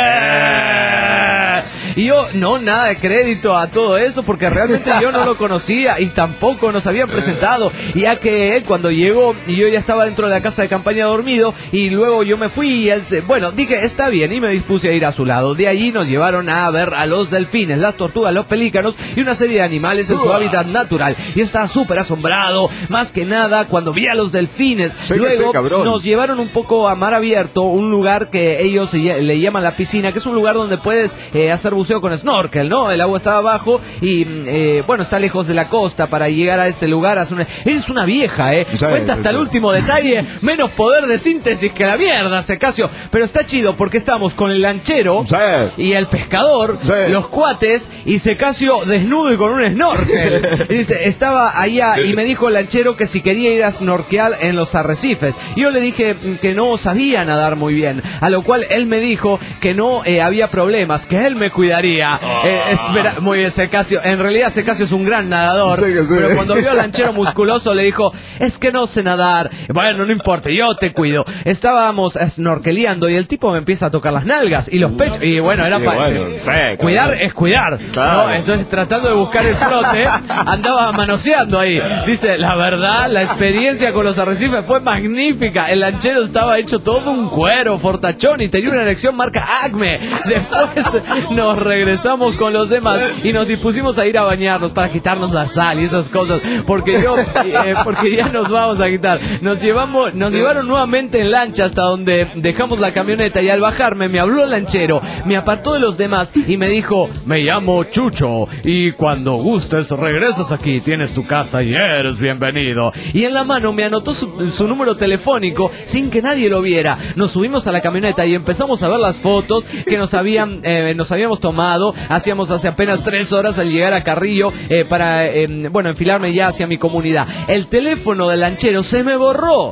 Speaker 3: Y yo, nada de crédito a todo eso porque realmente yo no lo conocía y tampoco nos habían presentado, ya que él cuando llegó y yo ya estaba dentro de la casa de campaña dormido y luego yo me fui y él dije está bien y me dispuse a ir a su lado. De allí nos llevaron a ver a los delfines, las tortugas, los pelícanos y una serie de animales en su hábitat natural. Y estaba súper asombrado, más que nada cuando vi a los delfines. Luego nos llevaron un poco a mar abierto, un lugar que ellos le llaman la piscina, que es un lugar donde puedes hacer buceo con snorkel, ¿no? El agua estaba abajo y está lejos de la costa. Para llegar a este lugar eres una vieja, cuenta hasta el último detalle, menos poder de síntesis que la mierda, Secasio, pero está chido porque estamos con el lanchero y el pescador, los cuates y Secasio desnudo y con un snorkel. Y dice, estaba allá y me dijo el lanchero que si quería ir a snorkear en los arrecifes. Y yo le dije que no sabía nadar muy bien, a lo cual él me dijo que no había problemas, que él me cuidaría. Muy bien, Secasio. En realidad Secasio es un gran nadador, pero cuando vio al lanchero musculoso le dijo, es que no sé nadar. Bueno, no importa, yo te cuido. Estábamos snorkeleando y el tipo me empieza a tocar las nalgas y los pechos. Y bueno, era para... cuidar es cuidar, ¿no? Entonces tratando de buscar el flote, andaba manoseando ahí. Dice, la verdad, la experiencia con los arrecifes fue magnífica. El lanchero estaba hecho todo un cuero, fortachón y tenía una erección marca Acme. Después nos regresamos con los demás y nos dispusimos a ir a bañarnos para quitarnos la sal y esas cosas, porque ya nos vamos a quitar. Nos llevaron nuevamente en lancha hasta donde dejamos la camioneta y al bajarme me habló el lanchero, me apartó de los demás y me dijo, me llamo Chucho y cuando gustes regresas aquí, tienes tu casa y eres bienvenido. Y en la mano me anotó su número telefónico sin que nadie lo viera. Nos subimos a la camioneta y empezamos a ver las fotos que nos habíamos tomado tomado. Hacíamos hace apenas 3 horas al llegar a Carrillo para, enfilarme ya hacia mi comunidad. El teléfono del lanchero se me borró.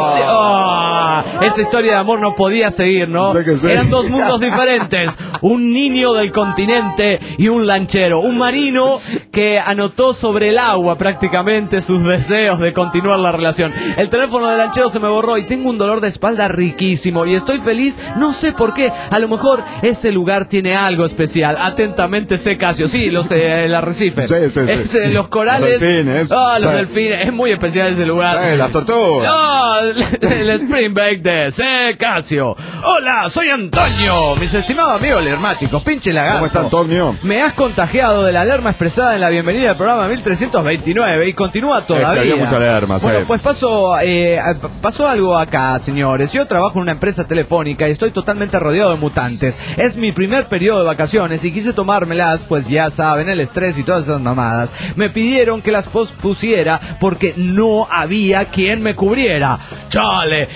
Speaker 3: Esa historia de amor no podía seguir, ¿no? Sí. Eran dos mundos diferentes. Un niño del continente y un lanchero. Un marino que anotó sobre el agua prácticamente sus deseos de continuar la relación. El teléfono del lanchero se me borró y tengo un dolor de espalda riquísimo. Y estoy feliz, no sé por qué. A lo mejor ese lugar tiene algo especial. Atentamente, C. Casio. Sí, el arrecife. Sí. Los corales. Los delfines. Es muy especial ese lugar.
Speaker 4: Las tortugas.
Speaker 3: El Spring Break de C. Casio. Hola, soy Antonio. Mis estimados amigos lermáticos, pinche lagarto.
Speaker 4: ¿Cómo está Antonio?
Speaker 3: Me has contagiado de la alerma expresada en la bienvenida del programa 1329 y continúa todavía.
Speaker 4: Había mucha alerma,
Speaker 3: bueno, pues pasó algo acá, señores. Yo trabajo en una empresa telefónica y estoy totalmente rodeado de mutantes. Es mi primer periodo de vacaciones y quise tomármelas, pues ya saben, el estrés y todas esas mamadas. Me pidieron que las pospusiera porque no había quien me cubriera. ¡Chale!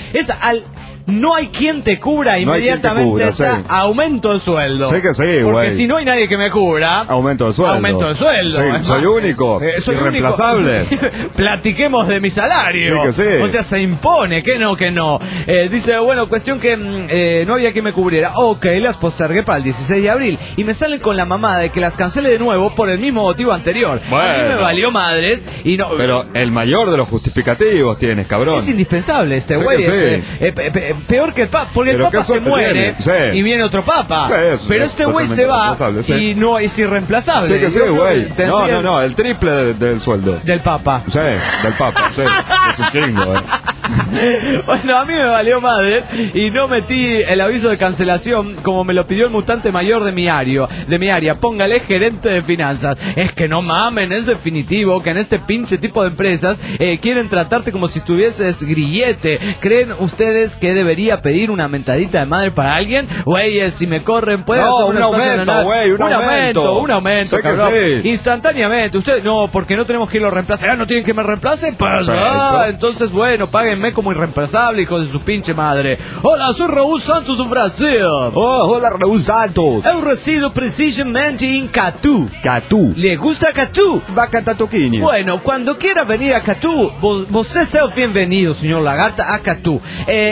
Speaker 3: No hay quien te cubra, inmediatamente aumento de sueldo.
Speaker 4: Sí que sí, güey.
Speaker 3: Porque si no hay nadie que me cubra,
Speaker 4: aumento de sueldo.
Speaker 3: Sí,
Speaker 4: soy único, soy irreemplazable.
Speaker 3: Platiquemos de mi salario.
Speaker 4: Sí que sí.
Speaker 3: O sea, se impone, que no. Dice, bueno, cuestión que no había quien me cubriera. Ok, las postergué para el 16 de abril. Y me salen con la mamada de que las cancele de nuevo por el mismo motivo anterior.
Speaker 4: Bueno.
Speaker 3: A mí me valió madres y no.
Speaker 4: Pero el mayor de los justificativos tienes, cabrón.
Speaker 3: Es indispensable este
Speaker 4: Sí
Speaker 3: güey.
Speaker 4: que
Speaker 3: Peor que el Papa, porque el Papa se muere y viene otro Papa. Pero este güey se va y no es irreemplazable.
Speaker 4: Sí que sí, güey. No, el triple del sueldo.
Speaker 3: Del Papa.
Speaker 4: Sí, del Papa, sí. Es un chingo,
Speaker 3: Bueno, a mí me valió madre y no metí el aviso de cancelación como me lo pidió el mutante mayor de mi área. Póngale gerente de finanzas. Es que no mamen, es definitivo que en este pinche tipo de empresas quieren tratarte como si estuvieses grillete. ¿Creen ustedes que debería pedir una mentadita de madre para alguien? Güeyes, si me corren, pueden hacer
Speaker 4: un aumento, güey,
Speaker 3: un aumento, cabrón. Sí. Instantáneamente. Ustedes, no, porque no tenemos quien lo reemplace. ¿No tienen que me reemplace? Pues, entonces, bueno, páguenme como irreemplazable, hijo de su pinche madre. Hola, soy Raúl Santos de Brasil.
Speaker 4: Hola, Raúl Santos.
Speaker 3: Eu resido precisamente en Catu.
Speaker 4: Catu.
Speaker 3: ¿Le gusta Catu?
Speaker 4: Va a cantar toquinho.
Speaker 3: Bueno, cuando quiera venir a Catu, você sea bienvenido, señor Lagarta, a Catu.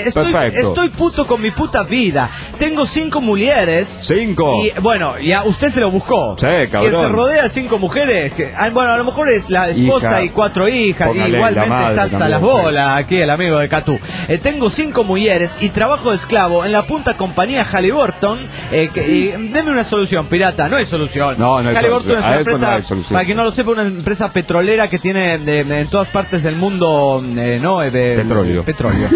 Speaker 3: Estoy puto con mi puta vida. Tengo 5 mujeres.
Speaker 4: 5.
Speaker 3: Y bueno, ya usted se lo buscó.
Speaker 4: Sí, cabrón.
Speaker 3: Que se rodea de 5 mujeres. Bueno, a lo mejor es la esposa y 4 hijas. Y igualmente está hasta las bolas aquí el amigo de Catu. Tengo 5 mujeres y trabajo de esclavo en la punta compañía Halliburton. Deme una solución, pirata. No hay solución.
Speaker 4: No hay
Speaker 3: Halliburton
Speaker 4: solución.
Speaker 3: Es una empresa,
Speaker 4: no hay solución.
Speaker 3: para quien no lo sepa, una empresa petrolera que tiene en todas partes del mundo petróleo.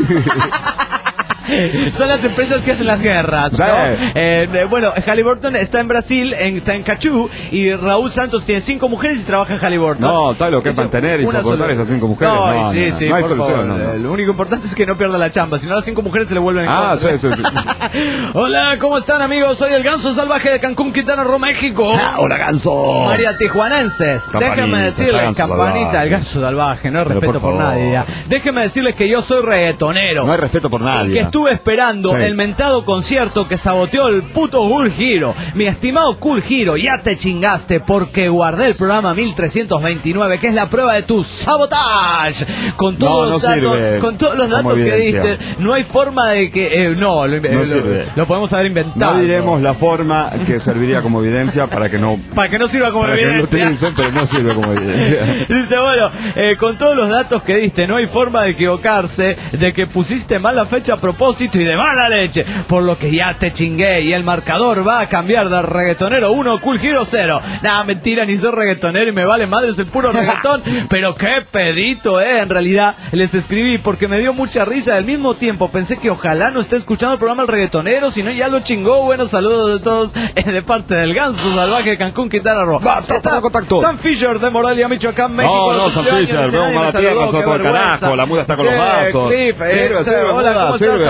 Speaker 3: Son las empresas que hacen las guerras, ¿no? Bueno, Halliburton está en Brasil, está en Cachú, y Raúl Santos tiene 5 mujeres y trabaja en Halliburton.
Speaker 4: No, ¿sabes lo que es mantener y soportar esas 5 mujeres? No
Speaker 3: hay
Speaker 4: solución. No.
Speaker 3: Lo único importante es que no pierda la chamba, si no las 5 mujeres se le vuelven en contra.
Speaker 4: Sí.
Speaker 3: Hola, ¿cómo están, amigos? Soy el Ganso Salvaje de Cancún, Quintana Roo, México.
Speaker 4: Hola, Ganso.
Speaker 3: María Tijuanenses, déjenme decirles, campanita, el Ganso Salvaje, no hay respeto por nadie ya. Déjenme decirles que yo soy reggaetonero.
Speaker 4: No hay respeto por nadie.
Speaker 3: Y que estuve esperando el mentado concierto que saboteó el puto Cool Hero. Mi estimado Cool Hero, ya te chingaste porque guardé el programa 1329, que es la prueba de tu sabotage. Con todos los datos que diste, no hay forma de que... lo podemos haber inventado.
Speaker 4: No diremos la forma que serviría como evidencia para que no
Speaker 3: sirva como evidencia.
Speaker 4: Que lo utilicen, pero no sirve como evidencia.
Speaker 3: Dice, bueno, con todos los datos que diste, no hay forma de equivocarse de que pusiste mal la fecha a propósito y de mala leche, por lo que ya te chingué y el marcador va a cambiar de reggaetonero 1, Cool Hero 0. Nah, mentira, ni soy reggaetonero y me vale madres el puro reggaetón, pero qué pedito, en realidad les escribí porque me dio mucha risa. Al mismo tiempo pensé que ojalá no esté escuchando el programa El Reggaetonero, si no ya lo chingó. Buenos saludos de todos de parte del Ganso Salvaje de Cancún, Quintana Roo.
Speaker 4: Está contacto.
Speaker 3: Sam Fisher de Morelia, Michoacán, México.
Speaker 4: Sam Fisher, veo mala tierra, nosotros al carajo, la muda está con los vasos.
Speaker 3: Cliff, hola, ¿cómo estás,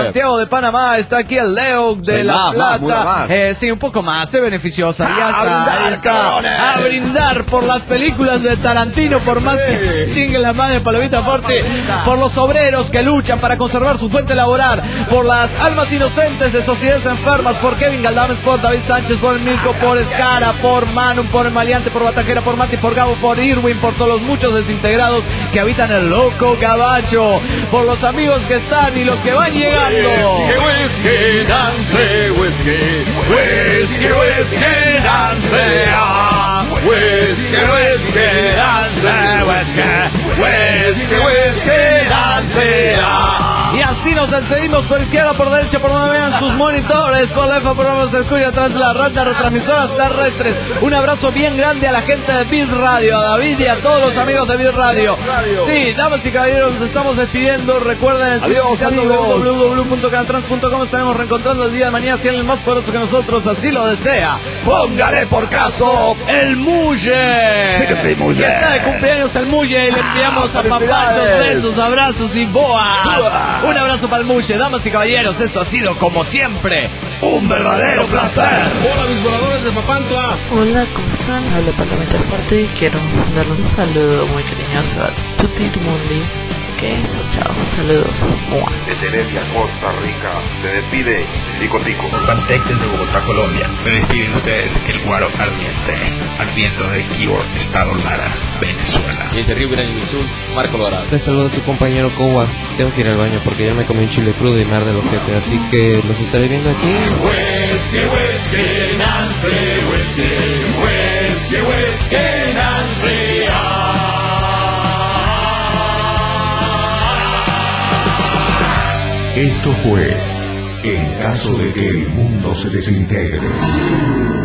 Speaker 3: Santiago de Panamá, está aquí el Leo de La Plata. Sí, un poco más, beneficiosa. Ya está. A brindar por las películas de Tarantino, por más que chinguen la madre Palomita Forte, por los obreros que luchan para conservar su fuente laboral, por las almas inocentes de sociedades enfermas, por Kevin Galdames, por David Sánchez, por Mirko, por Escara, por Manu, por el Maleante, por Batajera, por Mati, por Gabo, por Irwin, por todos los muchos desintegrados que habitan el loco gabacho, por los amigos que están y los que van llegando.
Speaker 9: Whisky, dance, whisky, whisky, whisky, dance, whisky, whisky, dance, whisky, whisky, dance.
Speaker 3: Y así nos despedimos por izquierda, por derecha, por donde vean sus monitores, por la F, por donde se escucha atrás de las ratas retransmisoras terrestres. Un abrazo bien grande a la gente de Bill Radio, a David y a todos los amigos de Bill Radio. Sí, damas y caballeros, nos estamos despidiendo. Recuerden, www.canaltrans.com. Estaremos reencontrando el día de mañana si alguien más poderoso que nosotros así lo desea. Póngale por caso el Mulle.
Speaker 9: Sí que sí, Mulle.
Speaker 3: Que está de cumpleaños el Mulle y le enviamos a papachos, besos, abrazos y boas. Un abrazo para el Mulle, damas y caballeros. Esto ha sido, como siempre, un verdadero placer.
Speaker 10: Hola, mis voladores de Papantua.
Speaker 11: Hola, ¿cómo están? Habla Palomita Forte y quiero darle un saludo muy cariñoso a Tutti Mundi. Ok, chao, saludos.
Speaker 12: De Heredia, Costa Rica, se despide Tico Tico.
Speaker 13: Pantec desde Bogotá, Colombia. Se despiden ustedes el Guaro Ardiente, ardiendo de Keyboard, Estado Lara, Venezuela.
Speaker 14: Y desde Río Grande do Sul, Marco Lorado.
Speaker 15: Les saluda a su compañero Kowa. Tengo que ir al baño porque ya me comí un chile crudo y me arde el ojete, así que los estaré viendo aquí.
Speaker 9: Whisky, whisky, Nancy, whisky, whisky, whisky, Nancy.
Speaker 1: Esto fue En caso de que el mundo se desintegre.